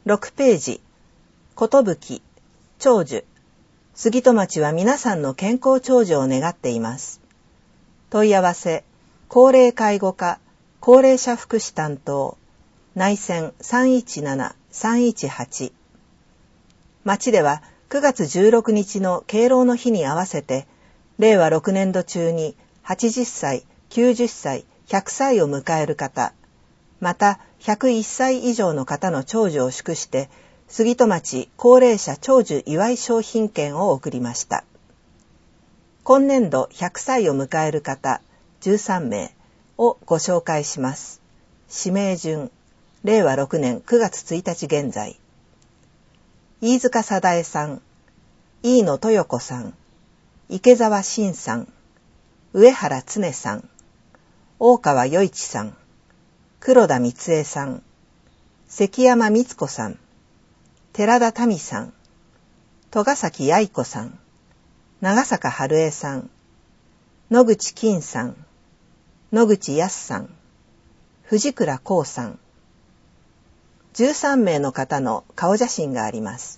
6ページ、ことぶき、長寿。杉戸町は皆さんの健康長寿を願っています。問い合わせ、高齢介護課、高齢者福祉担当、内線317-318。町では9月16日の敬老の日に合わせて、令和6年度中に80歳、90歳、100歳を迎える方、また101歳以上の方の長寿を祝して、杉戸町高齢者長寿祝い商品券を送りました。今年度100歳を迎える方13名をご紹介します。指名順、令和6年9月1日現在。飯塚貞恵さん、飯野豊子さん、池澤慎さん、上原常さん、大川余一さん、黒田光恵さん、関山光子さん、寺田民さん、戸ヶ崎愛子さん、長坂春江さん、野口金さん、野口康さん、藤倉光さん、13名の方の顔写真があります。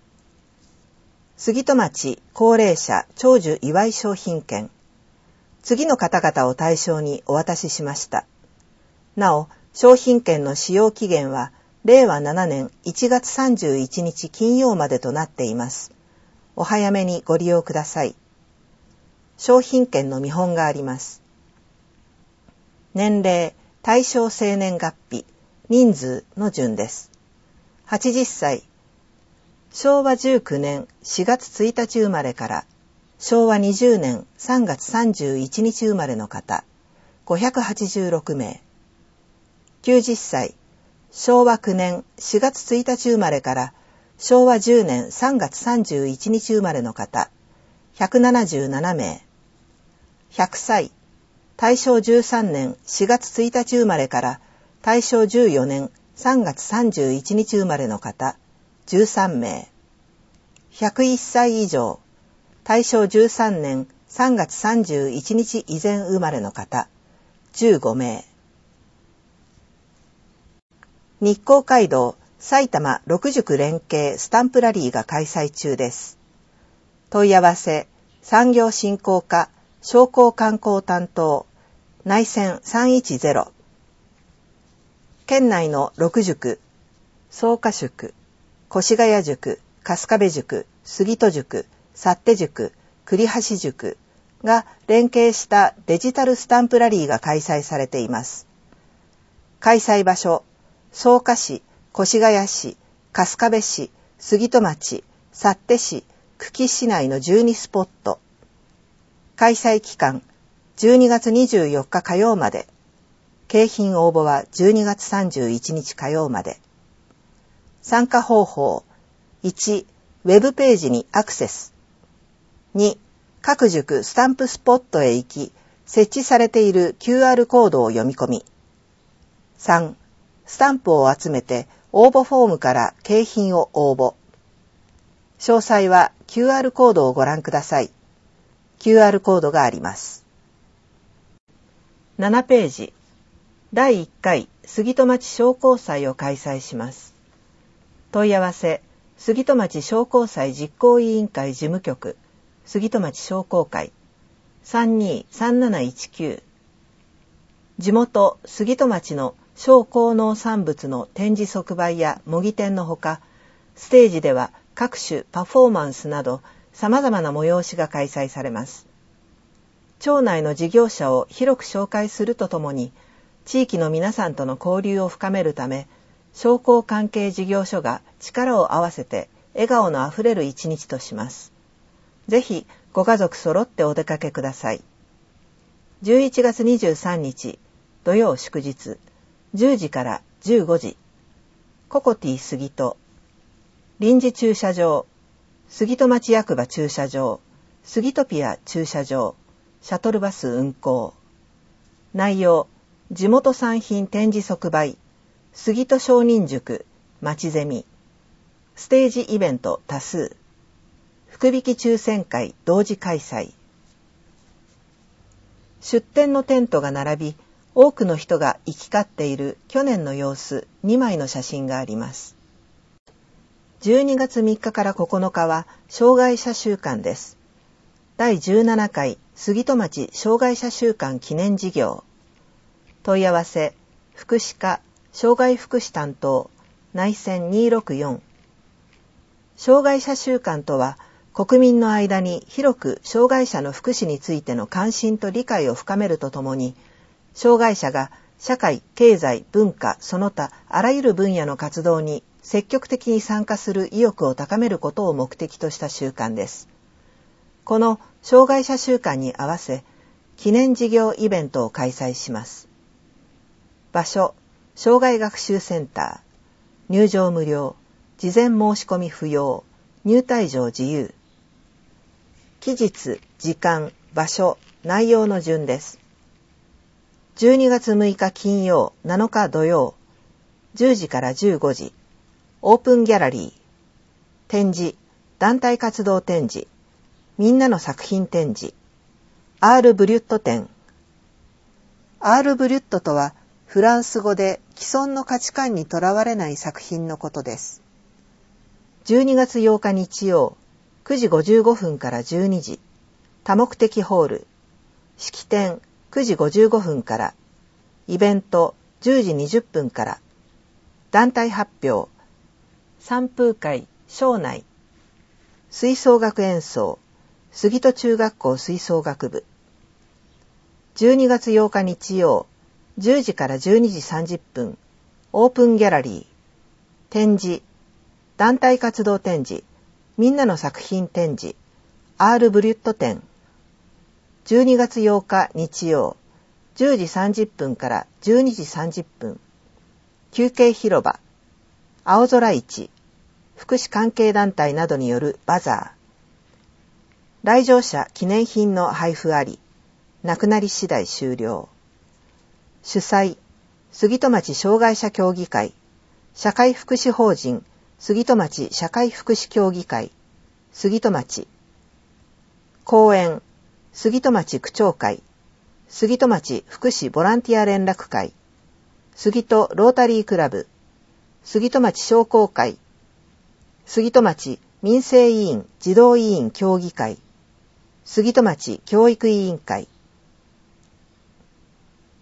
杉戸町高齢者長寿祝い商品券、次の方々を対象にお渡ししました。なお、商品券の使用期限は令和7年1月31日金曜までとなっています。お早めにご利用ください。商品券の見本があります。年齢、対象生年月日、人数の順です。80歳、昭和19年4月1日生まれから昭和20年3月31日生まれの方、586名。90歳、昭和9年4月1日生まれから昭和10年3月31日生まれの方、177名。100歳、大正13年4月1日生まれから大正14年3月31日生まれの方、13名。101歳以上、大正13年3月31日以前生まれの方、15名。日光街道埼玉6塾連携スタンプラリーが開催中です。問い合わせ、産業振興課商工観光担当、内線310。県内の6塾、草加宿、越谷塾、春日部塾、杉戸塾、幸手塾、栗橋塾が連携したデジタルスタンプラリーが開催されています。開催場所、草加市、越谷市、春日部市、杉戸町、幸手市、久喜市内の12スポット。開催期間、12月24日火曜まで。景品応募は12月31日火曜まで。参加方法、1、ウェブページにアクセス。2、各塾スタンプスポットへ行き、設置されている QR コードを読み込み。3、スタンプを集めて応募フォームから景品を応募。詳細は QR コードをご覧ください。QR コードがあります。7ページ、第1回杉戸町商工祭を開催します。問い合わせ、杉戸町商工祭実行委員会事務局、杉戸町商工会、323719。地元杉戸町の小高農産物の展示即売や模擬店のほか、ステージでは各種パフォーマンスなど様々な催しが開催されます。町内の事業者を広く紹介するとともに、地域の皆さんとの交流を深めるため、商工関係事業所が力を合わせて笑顔のあふれる一日とします。ぜひご家族揃ってお出かけください。11月23日土曜祝日、10時から15時、ココティ杉戸、臨時駐車場、杉戸町役場駐車場、杉戸ピア駐車場、シャトルバス運行。内容、地元産品展示即売、杉戸商人塾、町ゼミ、ステージイベント多数、福引き抽選会同時開催。出店のテントが並び、多くの人が行き交っている去年の様子2枚の写真があります。 12月3日から9日は障害者週間です。第17回杉戸町障害者週間記念事業。問い合わせ、福祉課、障害福祉担当、内線264。障害者週間とは、国民の間に広く障害者の福祉についての関心と理解を深めるとともに、障害者が社会、経済、文化、その他あらゆる分野の活動に積極的に参加する意欲を高めることを目的とした週間です。この障害者週間に合わせ、記念事業イベントを開催します。場所、障害学習センター。入場無料、事前申し込み不要、入退場自由。期日、時間、場所、内容の順です。12月6日金曜、7日土曜、10時から15時、オープンギャラリー、展示、団体活動展示、みんなの作品展示、アール・ブリュット展。アール・ブリュットとは、フランス語で既存の価値観にとらわれない作品のことです。12月8日日曜、9時55分から12時、多目的ホール、式典9時55分から、イベント10時20分から、団体発表、散風会、庄内、吹奏楽演奏、杉戸中学校吹奏楽部。12月8日日曜、10時から12時30分、オープンギャラリー、展示、団体活動展示、みんなの作品展示、アール・ブリュット展。12月8日日曜、10時30分から12時30分、休憩広場、青空市、福祉関係団体などによるバザー。来場者記念品の配布あり、なくなり次第終了。主催、杉戸町障害者協議会、社会福祉法人、杉戸町社会福祉協議会、杉戸町。講演、杉戸町区長会、杉戸町福祉ボランティア連絡会、杉戸ロータリークラブ、杉戸町商工会、杉戸町民生委員児童委員協議会、杉戸町教育委員会。